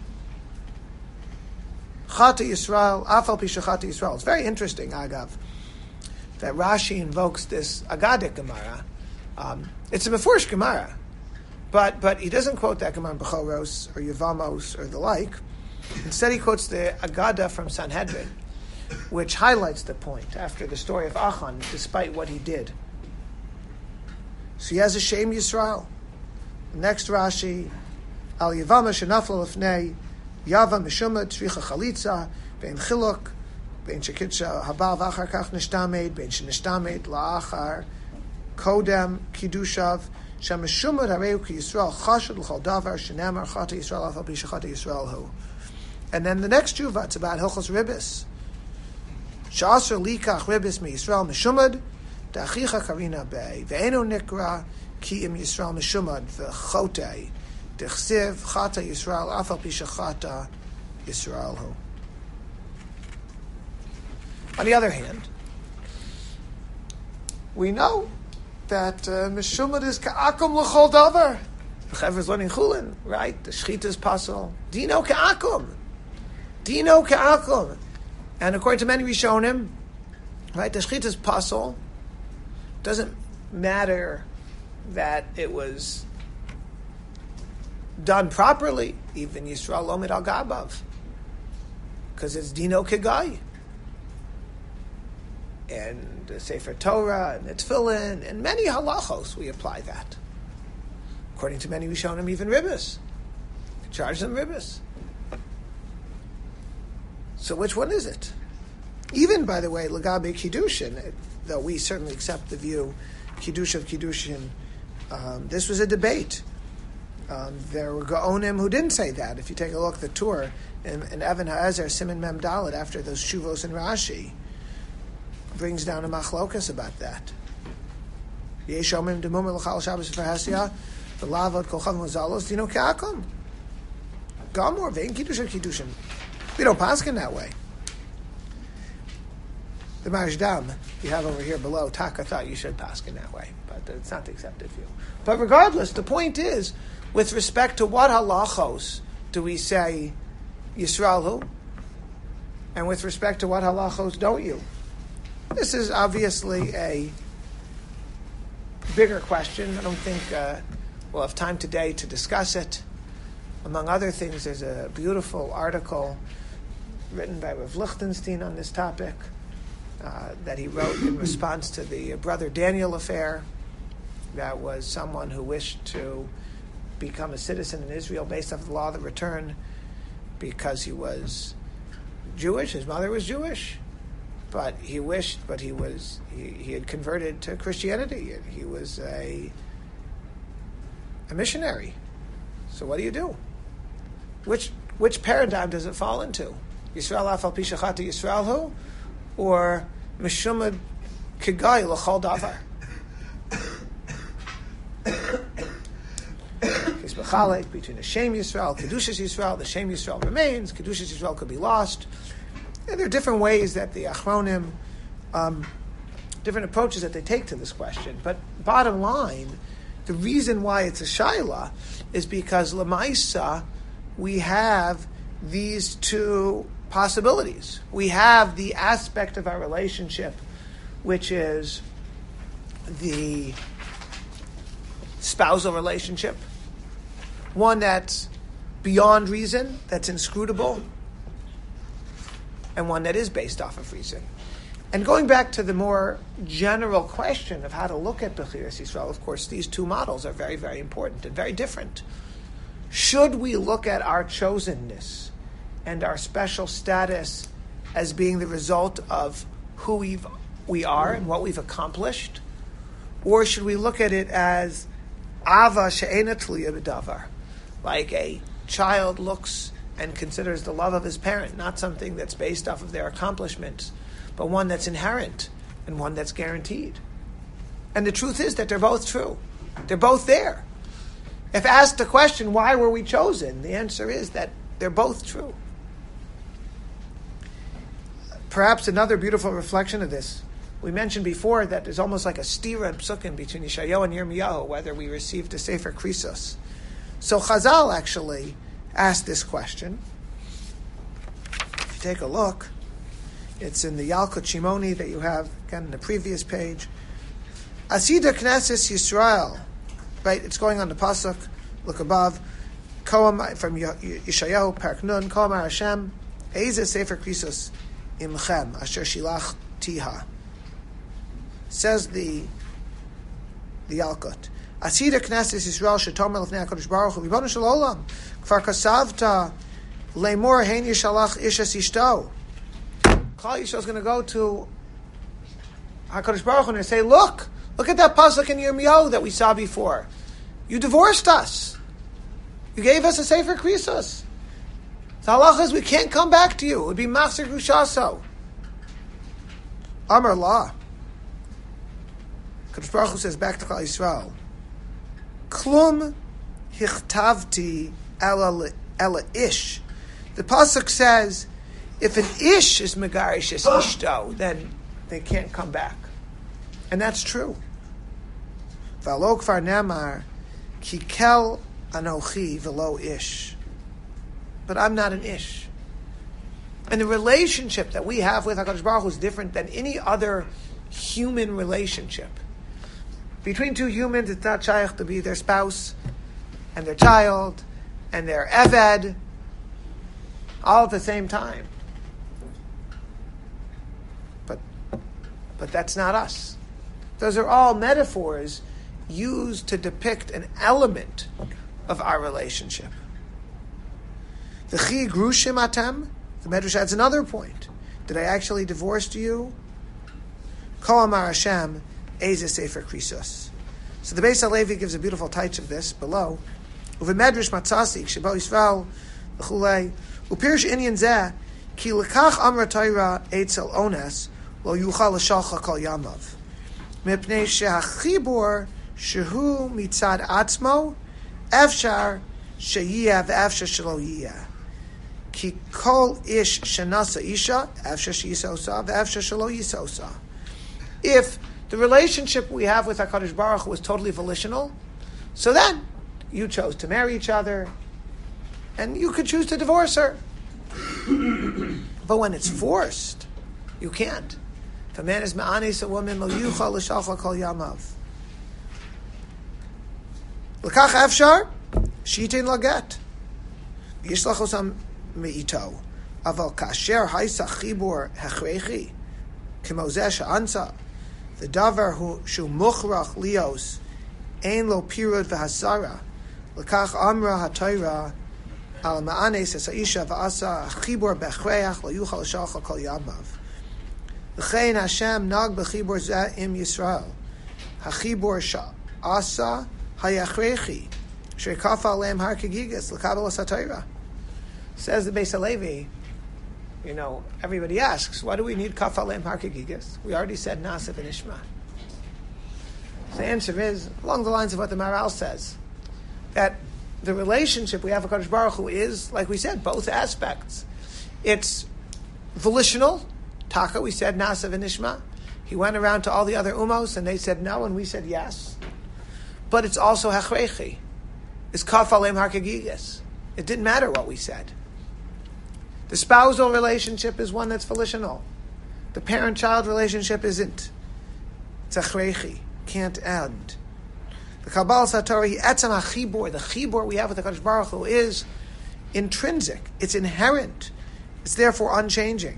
Speaker 1: Chata Yisrael Afal Pisha Chata Yisrael. It's very interesting, Agav, that Rashi invokes this Agadic Gemara. Um, it's a Mefurish Gemara, but but he doesn't quote that Gemara in Bechoros or Yevamos or the like. Instead, he quotes the Agada from Sanhedrin, which highlights the point after the story of Achan, despite what he did. So he has a shame Yisrael. Next Rashi, Al Yevama Shenafla Lefnei Yava Mishuma Tzricha Chalitza Bein Chiluk Bein Shekitza Habal V'Achar Kach Nishtamed Bein Shenishtamed La'achar Kodem Kiddushav Shemeshumad Hareu Ki Yisrael Chashad L'Chol Davar Shenamar Chata Yisrael Afal Pi Shechata Yisrael Hu. And then the next tshuva, it's about Hilchos Ribis. Sha'asr Likach Ribis Mi Yisrael Meshumad Da'achicha Karina Bei Ve'eno Nikra Ki Im Yisrael Meshumad Ve'chote Dechsiv Chata Yisrael Afal Pi Shechata Yisrael Hu. On the other hand, we know that uh, Meshumad is Ka'akum L'chol Davar. The Chaver is learning Chulin, right? The Shechita is Pasal. Dino Ka'akum. Dino Ka'akum. And according to many Rishonim, right, the Shechita is Pasal. Doesn't matter that it was done properly, even Yisrael Omid Al Gabav, because it's Dino Kegai. And the Sefer Torah, and the Tefillin, and many halachos, we apply that. According to many Rishonim, even ribbis. Charge them ribbis. So which one is it? Even, by the way, Lagabe Kiddushin, though we certainly accept the view, Kiddush of Kiddushin, um, this was a debate. Um, there were Gaonim who didn't say that. If you take a look at the tour in, in Evan Ha'ezer, Siman Mem Dalet, after those Shuvos and Rashi, brings down a machlokas about that. Yeshomim demumar l'chal Shabbos v'hasya v'lavod kolchav mozalos dino ka'akum. Gamor vein kiddush of kiddushin. We don't paskin that way. The Majdam you have over here below, Taka thought you should paskin that way, but it's not the accepted view. But regardless, the point is, with respect to what halachos do we say Yisrael hu, and with respect to what halachos don't you? This is obviously a bigger question. I don't think uh, we'll have time today to discuss it. Among other things, there's a beautiful article written by Rav Lichtenstein on this topic uh, that he wrote in response to the Brother Daniel affair. That was someone who wished to become a citizen in Israel based off the law of the return because he was Jewish. His mother was Jewish, but he wished, but he was he, he had converted to Christianity. He was a a missionary. So what do you do? Which which paradigm does it fall into? Yisrael afal pi shachata Yisrael hu, or Mishumad kigai l'chol davar? He's bechalek between the Shem Yisrael, Kedushas Yisrael. The Shem Yisrael remains. Kedushas Yisrael could be lost. And there are different ways that the Achronim, um, different approaches that they take to this question. But bottom line, the reason why it's a shaila is because Lamaisa, we have these two possibilities. We have the aspect of our relationship, which is the spousal relationship, one that's beyond reason, that's inscrutable, and one that is based off of reason. And going back to the more general question of how to look at Bechiras Yisrael, of course, these two models are very, very important and very different. Should we look at our chosenness and our special status as being the result of who we've, we are and what we've accomplished? Or should we look at it as Ava she'ena tluya b'davar, like a child looks and considers the love of his parent not something that's based off of their accomplishments, but one that's inherent and one that's guaranteed? And the truth is that they're both true. They're both there. If asked the question, why were we chosen? The answer is that they're both true. Perhaps another beautiful reflection of this, we mentioned before that there's almost like a stira and psukim between Yeshayahu and Yirmiyahu, whether we received a Sefer Krisos. So Chazal actually asked this question. If you take a look, it's in the Yalkut Shimoni that you have, again, in the previous page. Asida Knesses Yisrael, right? It's going on the pasuk. Look above. Koam from Yeshayahu Parak Nun. Koam Hashem Eize Sefer Krisos Imchem Asher Shilach Tiha. Says the the Yalkut. Asida Knesses Yisrael Shetomer Lefnei HaKadosh Baruch Hu Ribbono Shel Olam Kfar Kasavta Leimor Hein Yishalach Ishas Ishto. Klal Yisrael is going to go to HaKadosh Baruch Hu and say, look, look at that pasuk in Yirmiyahu that we saw before. You divorced us. You gave us a Sefer Krisos. The halacha is we can't come back to you. It would be Maser Grushaso. Amar La. HaKadosh Baruch Hu says back to Klal Yisrael, Klum hichtavti ela ish. The pasuk says, if an ish is megarish es ishto, then they can't come back. And that's true. V'alo kfar nemar, kikel anochi v'lo ish. But I'm not an ish. And the relationship that we have with HaKadosh Baruch Hu is different than any other human relationship. Between two humans, it's not shaykh to be their spouse and their child and their eved all at the same time. But, but that's not us. Those are all metaphors used to depict an element of our relationship. The chi grushim atem, the Medrash adds another point. Did I actually divorce you? Ko amar Hashem, Eze Sefer Krisos. So the Beis HaLevi gives a beautiful touch of this below. Uve Medrash matzasik shebo Yisrael v'chulei upirish inyan zeh ki lekach amra Torah eitzel ones lo yuchal l'shalcha kol yamav mipnei shehachibur shehu mitzad atzmo efshar sheyiyah ve'efshar shelo yiyah ki kol ish shenasa isha efshar sheyisosa ve'efshar shelo yisosa. If the relationship we have with HaKadosh Baruch Hu was totally volitional, so then you chose to marry each other, and you could choose to divorce her. But when it's forced, you can't. If a man is ma'anis a woman, lo yuchal l'shalcha kol yamav. L'kach efshar, shitin laget. Yishlach osam me'ito. Aval kasher haisa chibur hechrechi. Kimozeh she'ansa. The davar hu shu muchrach lios. Ein lo pirud v'hasara. L'kach amra ha'toira. Al ma'anes es ha'isha v'asa chibur bechreach lo yuchal shalcha kol yamav. L'chein Hashem nag b'chibur zeh im Yisrael. Ha'chibur sha'asa hayachrechi. She'kaf alem har kegigas l'kabel ha'toira. Says the Beis Halevi, you know, everybody asks, why do we need kaf alem har kegigas? We already said Nasiv and Ishma. The answer is, along the lines of what the Maharal says, that the relationship we have with Kadosh Baruch Hu is, like we said, both aspects. It's volitional. Taka, we said Nasiv and Ishma. He went around to all the other umos, and they said no, and we said yes. But it's also hachrechi. It's kaf alem har kegigas. It didn't matter what we said. The spousal relationship is one that's volitional. The parent-child relationship isn't. It's achrechi. Can't end. The Kabbalah Satori, etzem hachibur, the chibur we have with the Kadosh Baruch Hu is intrinsic. It's inherent. It's therefore unchanging.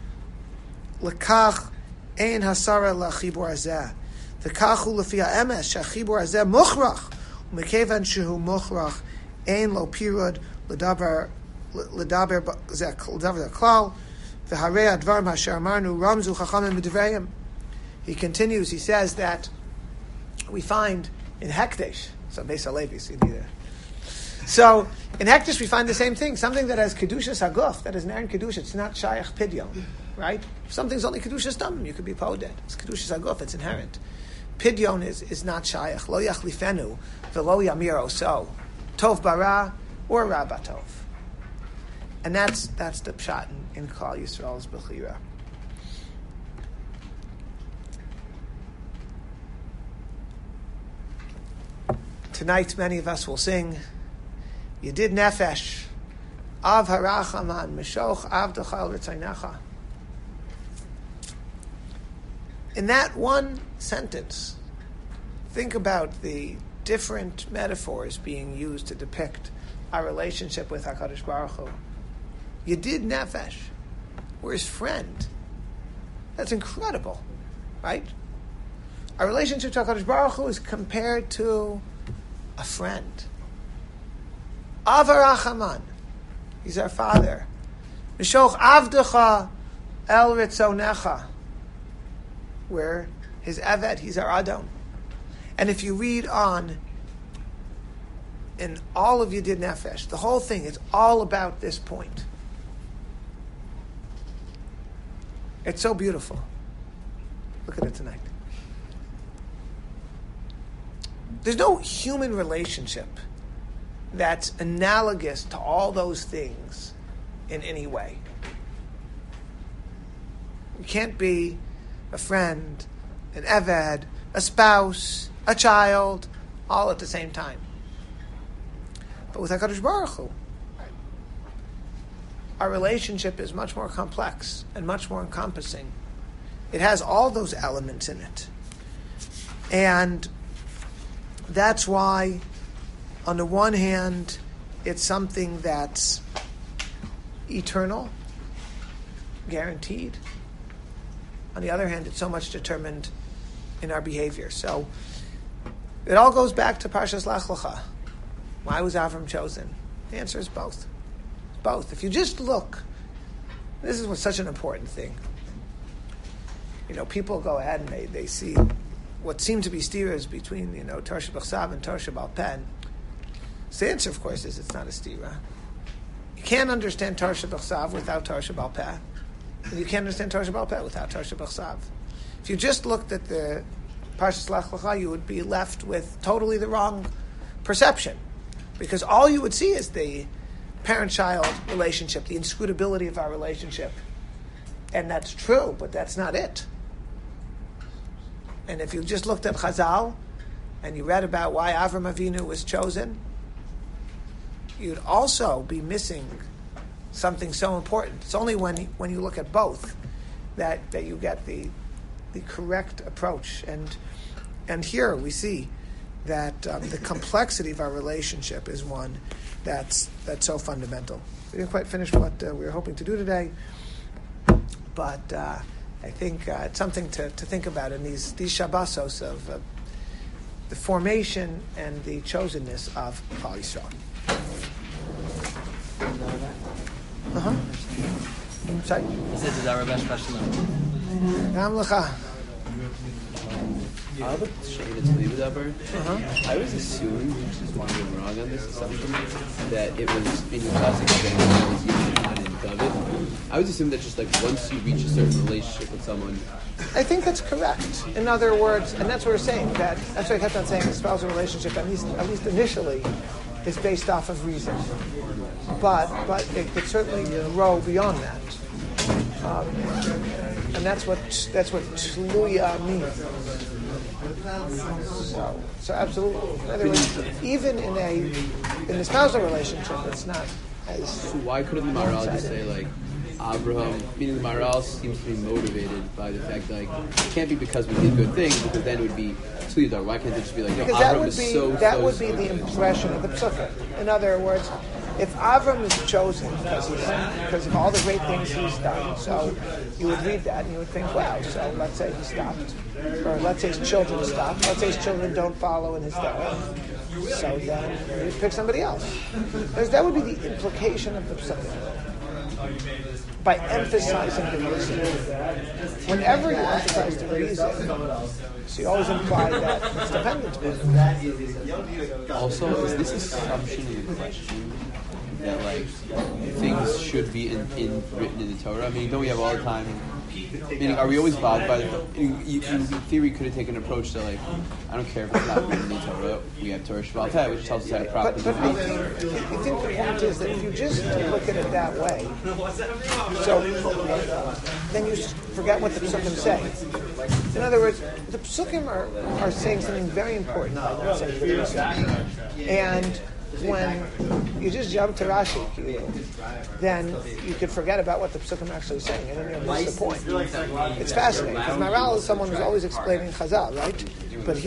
Speaker 1: Lekach ein hasara lachibur hazeh. The kachu lefi ha'emes shachibur hazeh muchrach. Umekevan shehu muchrach ein lo pirud ledaber ledaber ledaber klal v'harei advarim hasher amarnu ramzu chachamim b'divreim. He continues. He says that we find in Hekdesh, so Beis Halevi, so you need a, so in Hekdesh we find the same thing. Something that has kedushas haguf, that is an Aaron kedusha, it's not shayach pidyon, right? If something's only kedushas dam, you could be poded. It's kedushas haguf, it's inherent. Pidyon is, is not shayach. Lo yachlifenu v'lo yamir oso, tov bara or rabba tov, and that's that's the pshat in, in Klal Yisrael's bechira. Tonight, many of us will sing Yedid Nefesh, Av Harachaman, Meshoch Avdecha El Ritzaynecha. In that one sentence, think about the different metaphors being used to depict our relationship with HaKadosh Baruch Hu. Yedid Nefesh, we're his friend. That's incredible, right? Our relationship to HaKadosh Baruch Hu is compared to a friend. Avarachaman, he's our father. Mishoch avdecha el ritzonecha, we're his eved, he's our adon. And if you read on in all of Yedid Nefesh, the whole thing is all about this point. It's so beautiful. Look at it tonight. There's no human relationship that's analogous to all those things in any way. You can't be a friend, an eved, a spouse, a child, all at the same time. But with HaKadosh Baruch Hu, our relationship is much more complex and much more encompassing. It has all those elements in it. And that's why, on the one hand, it's something that's eternal, guaranteed. On the other hand, it's so much determined in our behavior. So it all goes back to Parshas Lech Lecha. Why was Avram chosen? The answer is both. Both. If you just look, this is what's such an important thing. You know, people go ahead and they, they see what seem to be steers between, you know, Torah B'chsav and Torah B'al Peh. So the answer, of course, is it's not a stira. You can't understand Torah B'chsav without Torah B'al Peh. And you can't understand Torah B'al Peh without Torah B'chsav. If you just looked at the Parshas Lech Lecha, you would be left with totally the wrong perception. Because all you would see is the parent-child relationship, the inscrutability of our relationship. And that's true, but that's not it. And if you just looked at Chazal and you read about why Avram Avinu was chosen, you'd also be missing something so important. It's only when when you look at both that, that you get the the correct approach. And and here we see that um, the complexity of our relationship is one that's that's so fundamental. We didn't quite finish what uh, we were hoping to do today, but uh, I think uh, it's something to, to think about in these these Shabbosos of uh, the formation and the chosenness of Klal Yisrael. Uh-huh. Sorry?
Speaker 3: He said, "Todar Rabbi Shpashlam."
Speaker 1: Gam lecha.
Speaker 4: I have a shade to leave it up. I was assuming, just wondering wrong on this assumption, that it was in your classic example, it was Yochanan and David. I was assuming that just like once you reach a certain relationship with someone.
Speaker 1: I think that's correct. In other words, and that's what we're saying, that that's what I kept on saying, the spousal relationship, at least at least initially, is based off of reason. But but it could certainly grow beyond that. Um, and that's what that's what tluya means. So, so absolutely. In other words, even in a in the spousal relationship, it's not as.
Speaker 4: So why couldn't the Maharal just say like Abraham? Meaning the Maharal seems to be motivated by the fact that like it can't be because we did good things, because then it would be Tzlidar. Why can't it just be like no?
Speaker 1: Because that
Speaker 4: Abraham
Speaker 1: would
Speaker 4: is
Speaker 1: be
Speaker 4: so,
Speaker 1: that
Speaker 4: so,
Speaker 1: would be
Speaker 4: so
Speaker 1: the
Speaker 4: good.
Speaker 1: impression of the psukim. In other words, if Avram is chosen because he's, because of all the great things he's done, so you would read that and you would think, wow. So let's say he stopped, or let's say his children stopped. Let's say his children don't follow in his derech. So then you pick somebody else. Because that would be the implication of the psukim. By emphasizing the reason. Whenever you emphasize the reason, so you always imply that it's dependent upon it.
Speaker 4: Also, is this assumption in the question that like things should be in, in written in the Torah? I mean, don't we have all the time? Meaning, are we always bothered by the? In, in theory, could have taken an approach to like, I don't care if it's not written in the Torah. We have Torah Sheba'al Peh, which tells us how to properly.
Speaker 1: But, but I, think, I think the point is that if you just look at it that way, so then you forget what the psukim say. In other words, the psukim are, are saying something very important by not saying the reason. And when you just jump to Rashi, then you could forget about what the psukim are actually saying, and then you'll miss the point. It's fascinating, because Maharal is someone who's always explaining Chazal, right? But he